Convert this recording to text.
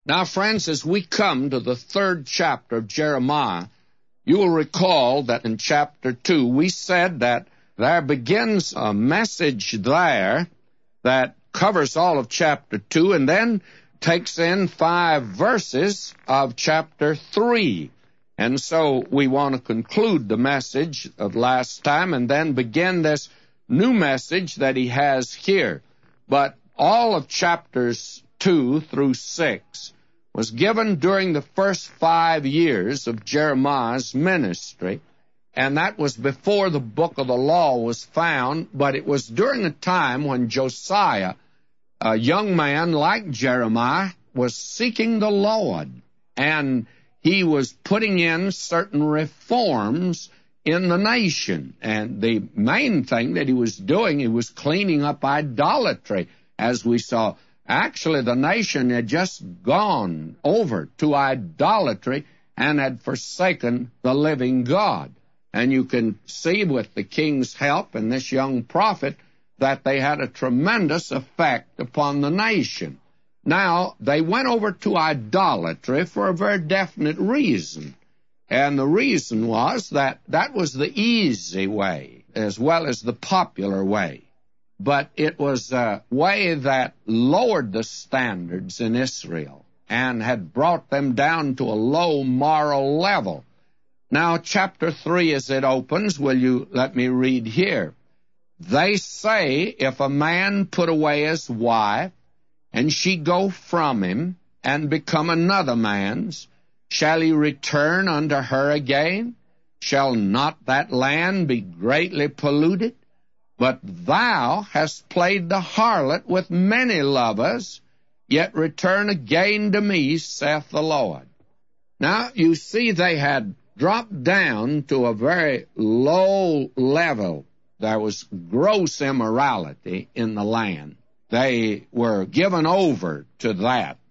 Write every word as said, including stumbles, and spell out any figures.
Now, friends, as we come to the third chapter of Jeremiah, you will recall that in chapter two, we said that there begins a message there that covers all of chapter two and then takes in five verses of chapter three. And so we want to conclude the message of last time and then begin this new message that he has here. But all of chapters two through six was given during the first five years of Jeremiah's ministry, and that was before the book of the law was found, but it was during a time when Josiah, a young man like Jeremiah, was seeking the Lord, and he was putting in certain reforms in the nation. And the main thing that he was doing, he was cleaning up idolatry, as we saw. Actually, the nation had just gone over to idolatry and had forsaken the living God. And you can see with the king's help and this young prophet that they had a tremendous effect upon the nation. Now, they went over to idolatry for a very definite reason. And the reason was that that was the easy way as well as the popular way. But it was a way that lowered the standards in Israel and had brought them down to a low moral level. Now, chapter three, as it opens, will you let me read here? They say, if a man put away his wife, and she go from him, and become another man's, shall he return unto her again? Shall not that land be greatly polluted? But thou hast played the harlot with many lovers, yet return again to me, saith the Lord. Now, you see, they had dropped down to a very low level. There was gross immorality in the land. They were given over to that.